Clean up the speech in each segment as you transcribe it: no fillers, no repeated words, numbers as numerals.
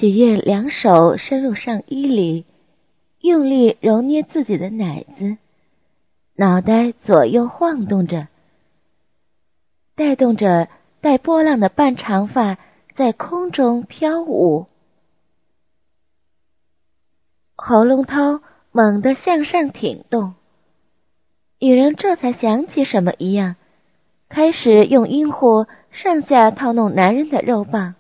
曲燕两手伸入上衣里，用力揉捏自己的奶子，脑袋左右晃动着，带动着带波浪的半长发在空中飘舞。喉咙涛猛地向上挺动，女人这才想起什么一样，开始用阴户上下套弄男人的肉棒。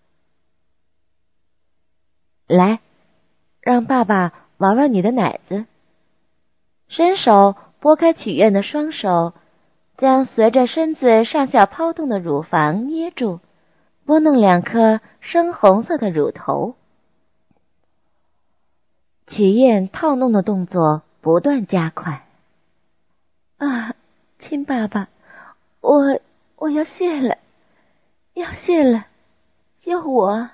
来，让爸爸玩玩你的奶子。伸手拨开曲燕的双手，将随着身子上下抛动的乳房捏住，拨弄两颗深红色的乳头。曲燕套弄的动作不断加快。啊，亲爸爸，我要泄了，要泄了，救我！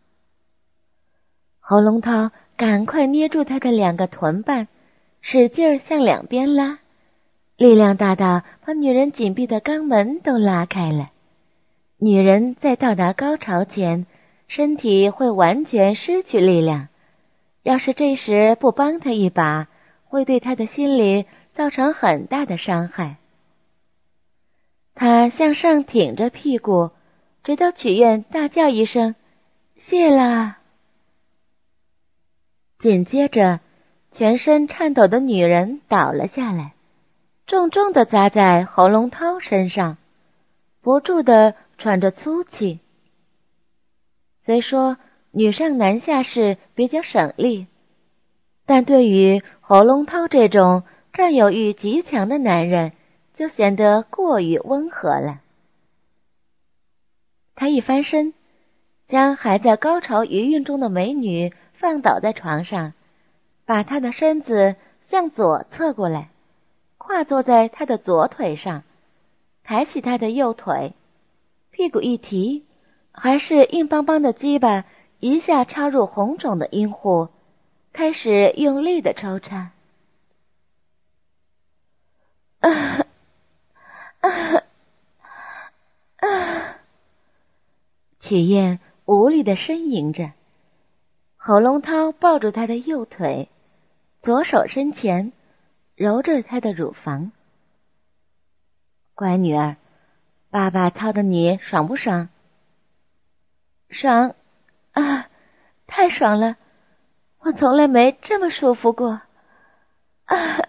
喉咙涛赶快捏住他的两个臀瓣，使劲向两边拉，力量大到把女人紧闭的肛门都拉开了。女人在到达高潮前，身体会完全失去力量，要是这时不帮她一把，会对她的心理造成很大的伤害。她向上挺着屁股，直到曲燕大叫一声谢啦。紧接着，全身颤抖的女人倒了下来，重重地砸在喉咙涛身上，不住地喘着粗气。虽说女上男下式比较省力，但对于喉咙涛这种占有欲极强的男人，就显得过于温和了。他一翻身，将还在高潮余韵中的美女放倒在床上，把她的身子向左侧过来，跨坐在她的左腿上，抬起她的右腿，屁股一提，还是硬邦邦的鸡巴一下插入红肿的阴户，开始用力的抽插。曲燕无力的呻吟着，喉咙涛抱住她的右腿，左手伸前揉着她的乳房。乖女儿，爸爸操的你爽不爽？爽啊，太爽了，我从来没这么舒服过啊！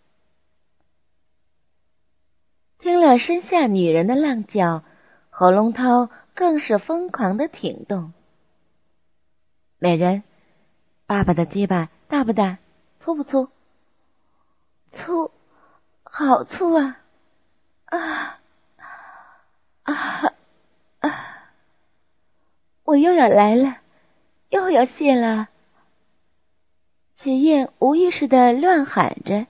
听了身下女人的浪叫，喉咙涛更是疯狂的挺动。美人，爸爸的鸡巴大不大？粗不粗？粗，好粗啊！啊啊啊！我又要来了，又要泄了！曲燕无意识地乱喊着。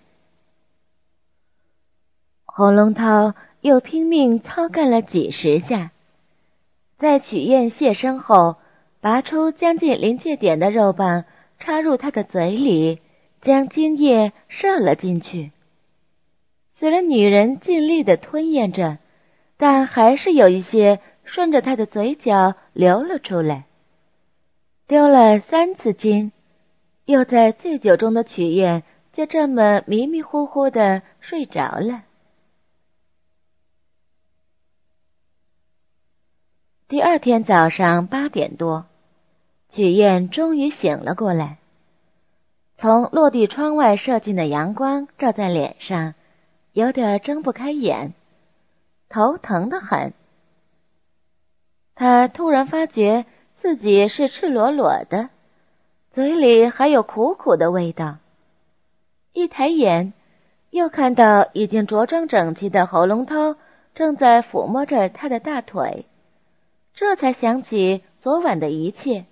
喉咙涛又拼命操干了几十下，在曲燕泄身后，拔出将近临界点的肉棒，插入她的嘴里，将精液射了进去。虽然女人尽力地吞咽着，但还是有一些顺着她的嘴角流了出来。丢了3次精，又在醉酒中的曲燕就这么迷迷糊糊地睡着了。第二天早上8点多，曲燕终于醒了过来。从落地窗外射进的阳光照在脸上，有点睁不开眼，头疼得很。她突然发觉自己是赤裸裸的，嘴里还有苦苦的味道。一抬眼，又看到已经着装整齐的喉咙涛正在抚摸着她的大腿，这才想起昨晚的一切。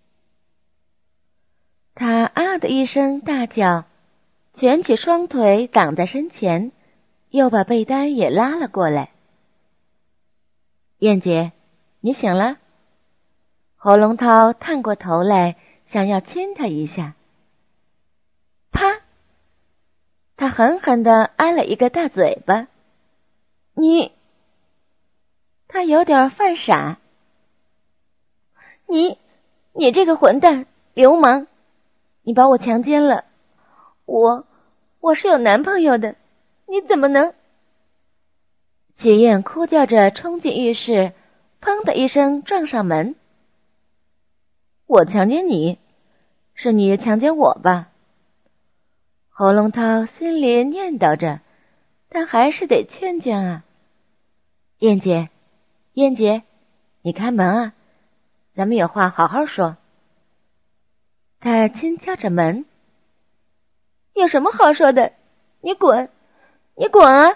他啊的一声大叫，蜷起双腿挡在身前，又把被单也拉了过来。燕姐，你醒了？喉咙涛探过头来，想要亲她一下。啪！他狠狠地挨了一个大嘴巴。你……他有点犯傻。 你这个混蛋，流氓！你把我强奸了，我是有男朋友的，你怎么能……许燕哭叫着冲进浴室，砰的一声撞上门。我强奸你，是你强奸我吧？侯龙涛心里念叨着，但还是得劝劝啊。燕姐，燕姐，你开门啊，咱们有话好好说。他轻敲着门。有什么好说的？你滚，你滚啊！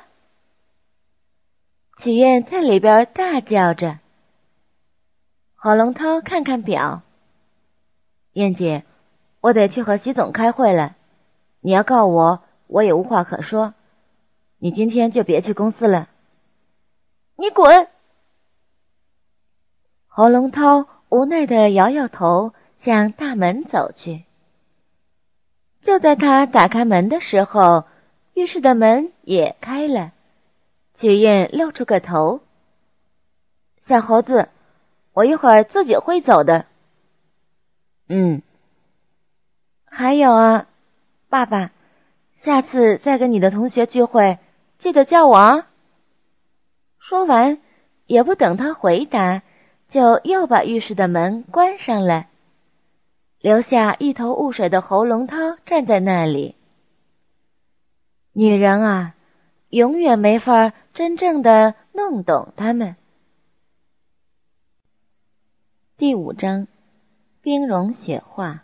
许燕在里边大叫着。侯龙涛看看表，燕姐，我得去和习总开会了，你要告我，我也无话可说，你今天就别去公司了。你滚！侯龙涛无奈地摇摇头，向大门走去。就在他打开门的时候，浴室的门也开了，许燕露出个头。小猴子，我一会儿自己会走的。还有啊，爸爸，下次再跟你的同学聚会，记得叫我啊。说完，也不等他回答，就又把浴室的门关上了，留下一头雾水的侯龙涛站在那里。女人啊，永远没法真正的弄懂他们。第5章，冰融雪化。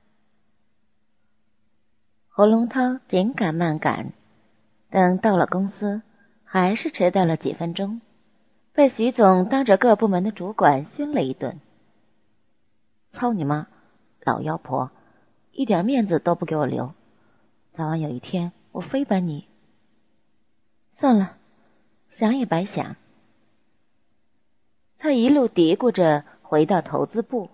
侯龙涛紧赶慢赶，等到了公司，还是迟到了几分钟，被徐总当着各部门的主管训了一顿。操你妈，老妖婆，一点面子都不给我留，早晚有一天我非把你……算了，想也白想。他一路嘀咕着回到投资部。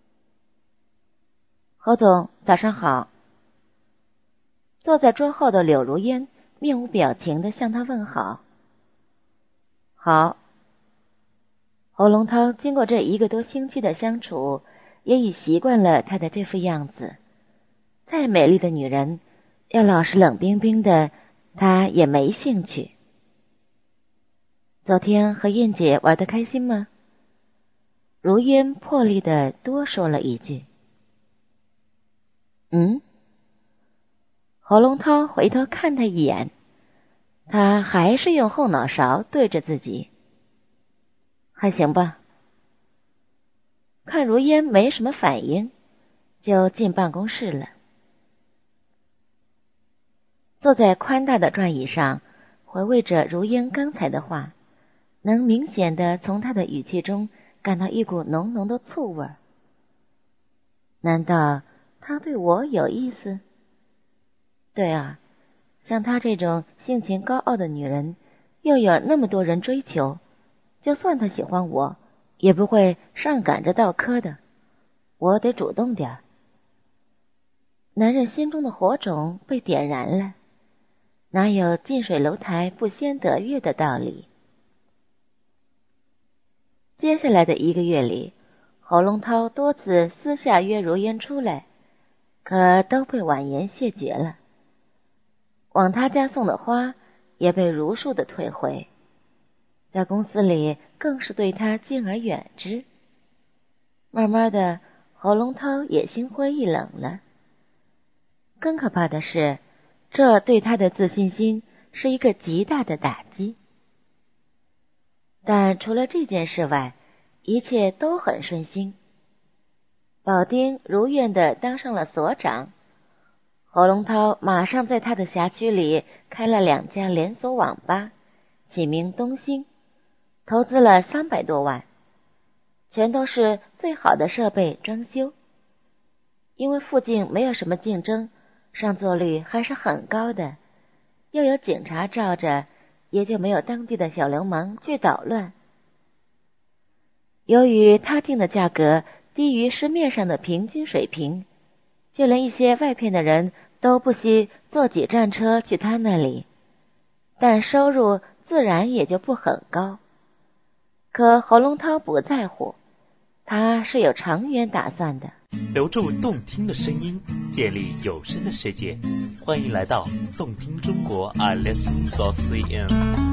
侯总，早上好。坐在桌后的柳如烟面无表情地向他问好。好。侯龙涛经过这1个多星期的相处，也已习惯了他的这副样子。再美丽的女人，要老是冷冰冰的，他也没兴趣。昨天和燕姐玩得开心吗？如烟破例的多说了一句。侯龙涛回头看他一眼，他还是用后脑勺对着自己。还行吧。看如烟没什么反应，就进办公室了。坐在宽大的转椅上，回味着如烟刚才的话，能明显的从他的语气中感到一股浓浓的醋味。难道他对我有意思？对啊，像她这种性情高傲的女人，又有那么多人追求，就算她喜欢我，也不会上赶着倒磕的。我得主动点。男人心中的火种被点燃了，哪有近水楼台不先得月的道理？接下来的1个月里，侯龙涛多次私下约如烟出来，可都被婉言谢绝了。往他家送的花也被如数的退回，在公司里更是对他敬而远之。慢慢的，侯龙涛也心灰意冷了。更可怕的是，这对他的自信心是一个极大的打击。但除了这件事外，一切都很顺心。保丁如愿的当上了所长，侯龙涛马上在他的辖区里开了2家连锁网吧，起名东兴，投资了300多万，全都是最好的设备装修。因为附近没有什么竞争，上座率还是很高的，又有警察罩着，也就没有当地的小流氓去捣乱。由于他定的价格低于市面上的平均水平，就连一些外片的人都不惜坐几站车去他那里，但收入自然也就不很高。可侯龙涛不在乎， 他是有长远打算的。 留住动听的声音，建立有声的世界。欢迎来到动听中国iListen.cn。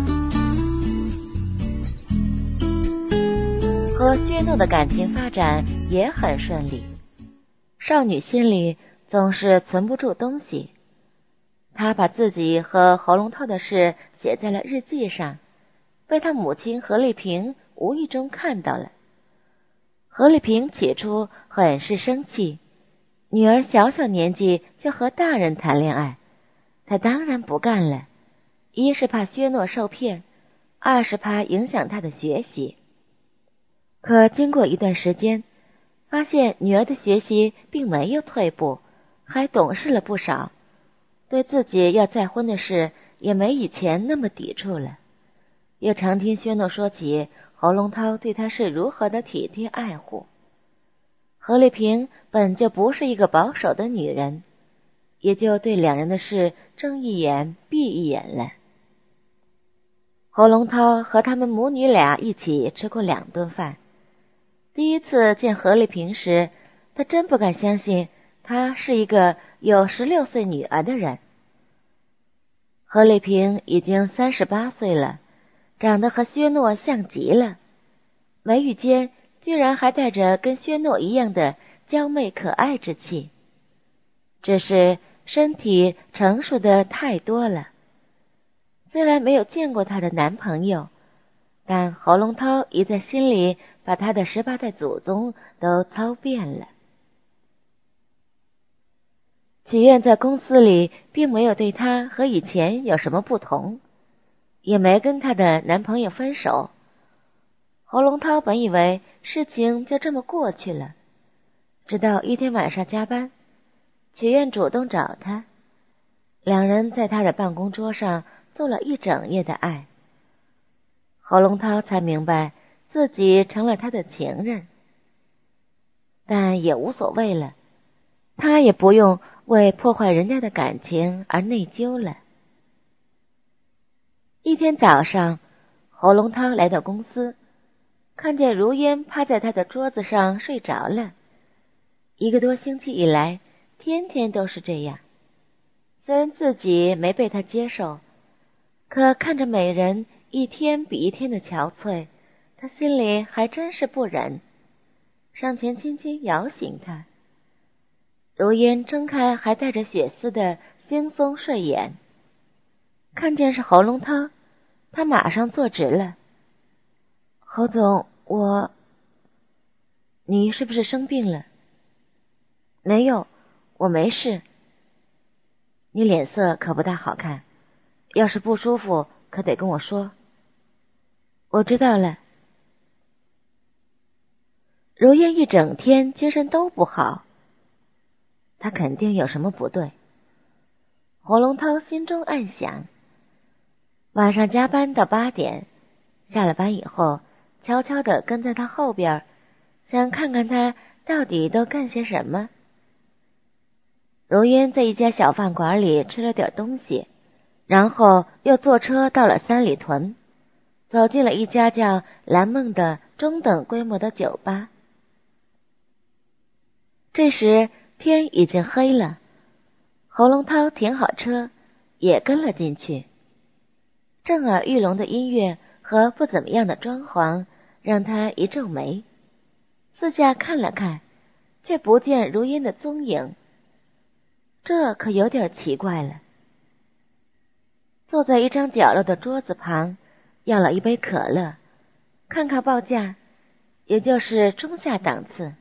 和薛诺的感情发展也很顺利。少女心里总是存不住东西，她把自己和侯龙涛的事写在了日记上，被她母亲何丽萍无意中看到了。何丽萍起初很是生气，女儿小小年纪就和大人谈恋爱，她当然不干了，一是怕薛诺受骗，二是怕影响她的学习。可经过一段时间，发现女儿的学习并没有退步，还懂事了不少，对自己要再婚的事也没以前那么抵触了。又常听薛诺说起侯龙涛对她是如何的体贴爱护。何丽萍本就不是一个保守的女人，也就对两人的事睁一眼闭一眼了。侯龙涛和他们母女俩一起吃过2顿饭。第一次见何丽萍时，他真不敢相信她是一个有16岁女儿的人。何丽萍已经38岁了，长得和薛诺像极了，眉宇间居然还带着跟薛诺一样的娇媚可爱之气，只是身体成熟的太多了。虽然没有见过她的男朋友，但侯龙涛已在心里把他的18代祖宗都操遍了。曲苑在公司里并没有对他和以前有什么不同，也没跟他的男朋友分手。侯龙涛本以为事情就这么过去了，直到一天晚上加班，曲苑主动找他，两人在他的办公桌上做了一整夜的爱。侯龙涛才明白自己成了他的情人，但也无所谓了，他也不用为破坏人家的感情而内疚了。一天早上，侯龙涛来到公司，看见如烟趴在他的桌子上睡着了。1个多星期以来，天天都是这样。虽然自己没被他接受，可看着美人一天比一天的憔悴，他心里还真是不忍，上前轻轻摇醒他。如烟睁开还带着血丝的惺忪睡眼，看见是侯龙涛，他马上坐直了。侯总，你是不是生病了？没有，我没事。你脸色可不大好看，要是不舒服可得跟我说。我知道了。如烟一整天精神都不好，他肯定有什么不对。侯龙涛心中暗想。晚上加班到8点，下了班以后悄悄地跟在他后边，想看看他到底都干些什么。如烟在一家小饭馆里吃了点东西，然后又坐车到了三里屯，走进了一家叫蓝梦的中等规模的酒吧。这时天已经黑了，侯龙涛停好车，也跟了进去。震耳欲聋的音乐和不怎么样的装潢让他一皱眉，四下看了看，却不见如烟的踪影，这可有点奇怪了。坐在一张角落的桌子旁，要了一杯可乐，看看报价，也就是中下档次。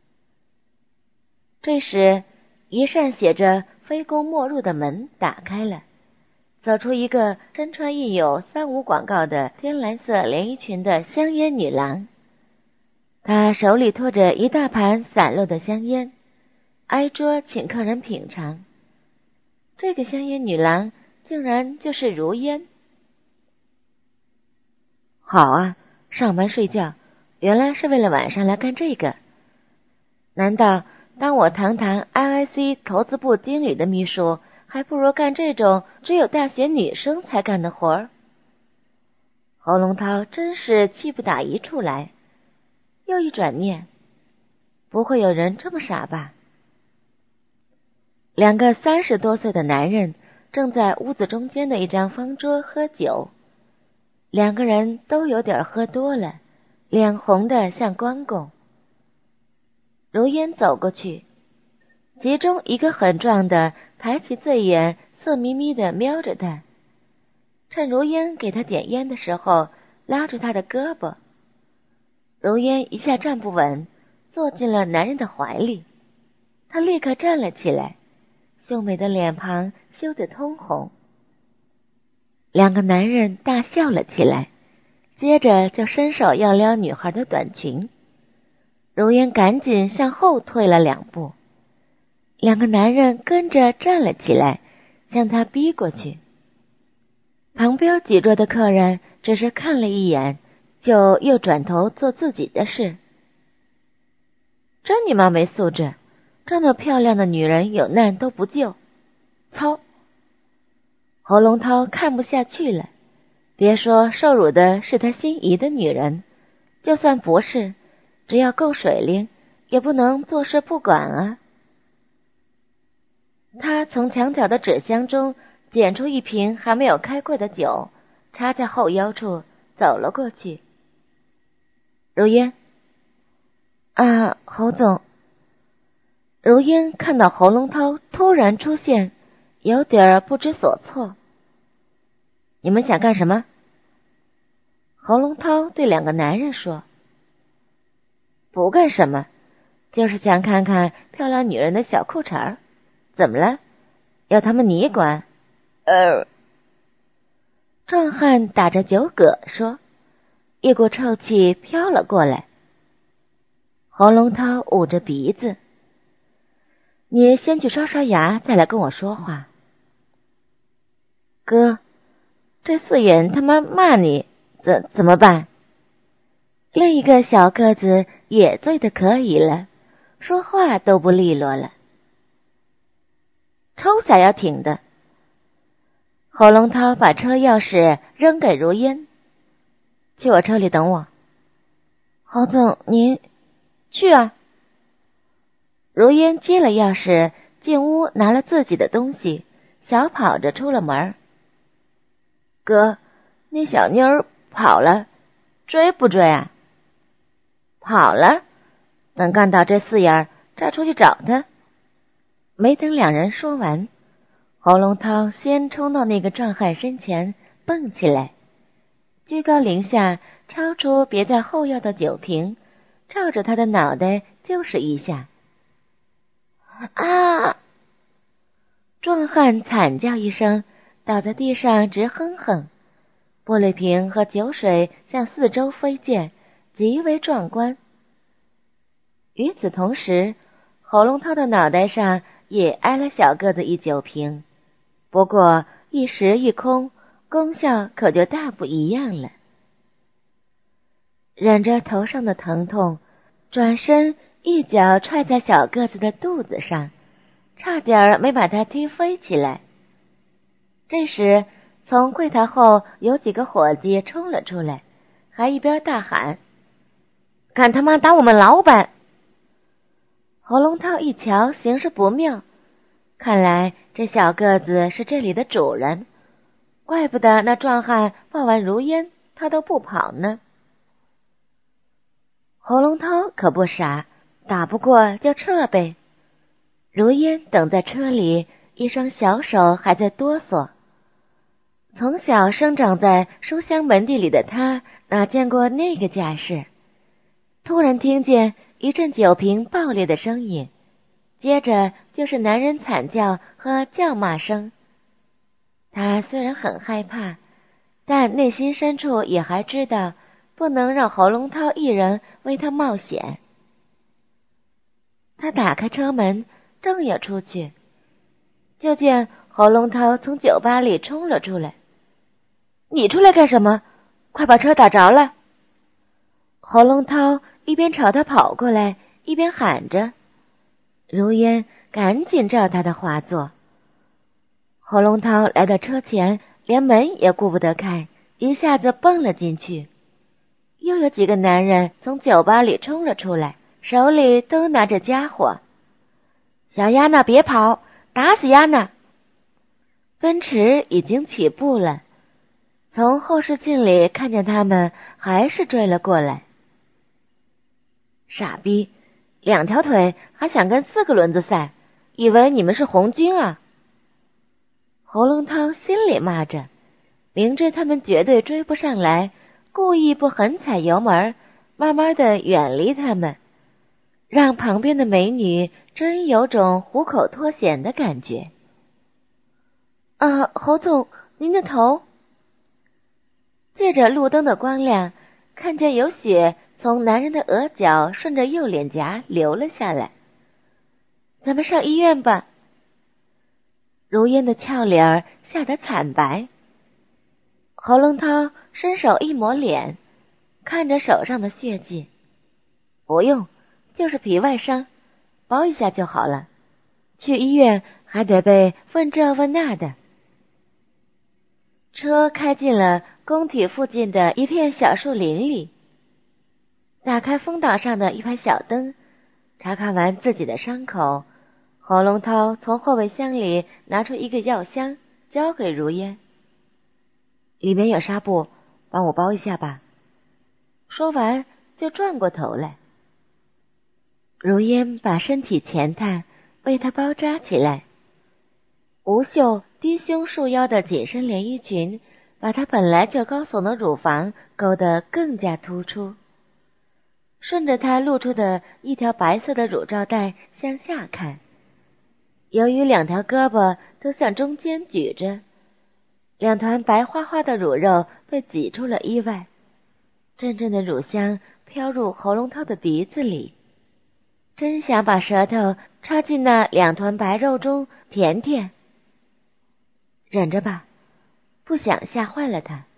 这时，一扇写着“非公莫入”的门打开了，走出一个身穿印有35广告的天蓝色连衣裙的香烟女郎。她手里托着一大盘散落的香烟，挨桌请客人品尝。这个香烟女郎竟然就是如烟。好啊，上班睡觉，原来是为了晚上来干这个。难道当我堂堂 IIC 投资部经理的秘书，还不如干这种只有大学女生才干的活儿？侯龙涛真是气不打一处来，又一转念， 不会有人这么傻吧？两个30多岁的男人正在屋子中间的一张方桌喝酒，两个人都有点喝多了，脸红得像关公。如烟走过去，其中一个很壮的抬起醉眼，色眯眯地瞄着他，趁如烟给他点烟的时候，拉住他的胳膊。如烟一下站不稳，坐进了男人的怀里。他立刻站了起来，秀美的脸庞羞得通红。两个男人大笑了起来，接着就伸手要撩女孩的短裙。如烟赶紧向后退了2步，两个男人跟着站了起来，向他逼过去。旁边几桌的客人只是看了一眼，就又转头做自己的事。真你妈没素质，这么漂亮的女人有难都不救，操！侯龙涛看不下去了，别说受辱的是他心仪的女人，就算不是，只要够水灵，也不能坐视不管啊。他从墙角的纸箱中捡出一瓶还没有开过的酒，插在后腰处，走了过去。如烟，啊，侯总。如烟看到侯龙涛突然出现，有点不知所措。你们想干什么？侯龙涛对两个男人说。不干什么，就是想看看漂亮女人的小裤衩儿。怎么了？要他们你管？壮汉打着酒嗝说，一股臭气飘了过来。侯龙涛捂着鼻子，你先去刷刷牙，再来跟我说话。哥，这四眼他妈骂你，怎么办？另一个小个子也醉得可以了，说话都不利落了。抽下要挺的。侯龙涛把车钥匙扔给如烟，去我车里等我。侯总，您去啊。如烟接了钥匙，进屋拿了自己的东西，小跑着出了门。哥，那小妞儿跑了，追不追啊？跑了，等干到这4眼，再出去找他。没等两人说完，侯龙涛先冲到那个壮汉身前，蹦起来，居高临下抄出别在后腰的酒瓶，照着他的脑袋就是一下。啊！壮汉惨叫一声，倒在地上直哼哼，玻璃瓶和酒水向四周飞溅，极为壮观。与此同时，侯龙涛的脑袋上也挨了小个子一酒瓶，不过一实一空，功效可就大不一样了。忍着头上的疼痛，转身一脚踹在小个子的肚子上，差点没把他踢飞起来。这时，从柜台后有几个伙计冲了出来，还一边大喊：“敢他妈打我们老板！”侯龙涛一瞧形势不妙，看来这小个子是这里的主人，怪不得那壮汉抱完如烟他都不跑呢。侯龙涛可不傻，打不过就撤呗。如烟等在车里，一双小手还在哆嗦。从小生长在书香门第里的他，哪见过那个架势？突然听见一阵酒瓶爆裂的声音，接着就是男人惨叫和叫骂声。他虽然很害怕，但内心深处也还知道不能让侯龙涛一人为他冒险。他打开车门，正要出去，就见侯龙涛从酒吧里冲了出来。你出来干什么？快把车打着了！侯龙涛一边朝他跑过来，一边喊着。如烟赶紧照他的话做。侯龙涛来到车前，连门也顾不得开，一下子蹦了进去。又有几个男人从酒吧里冲了出来， 手里都拿着家伙。小丫娜别跑，打死丫娜！奔驰已经起步了，从后视镜里看见他们还是追了过来。傻逼，2条腿还想跟4个轮子赛，以为你们是红军啊！侯龙涛心里骂着，明知他们绝对追不上来，故意不狠踩油门，慢慢的远离他们，让旁边的美女真有种虎口脱险的感觉。侯总，您的头。借着路灯的光亮，看见有血从男人的额角顺着右脸颊流了下来。咱们上医院吧。如烟的俏脸儿吓得惨白。侯龙涛伸手一抹脸，看着手上的血迹。不用，就是皮外伤，包一下就好了。去医院还得被问这问那的。车开进了工体附近的一片小树林里，打开风挡上的一排小灯，查看完自己的伤口，侯龙涛从后备箱里拿出一个药箱，交给如烟。里面有纱布，帮我包一下吧。说完就转过头来。如烟把身体前探，为他包扎起来。无袖低胸束腰的紧身连衣裙，把她本来就高耸的乳房勾得更加突出。顺着她露出的一条白色的乳罩带向下看，由于2条胳膊都向中间举着，2团白花花的乳肉被挤出了衣外，阵阵的乳香飘入侯龙涛的鼻子里，真想把舌头插进那2团白肉中舔舔。忍着吧，不想吓坏了他。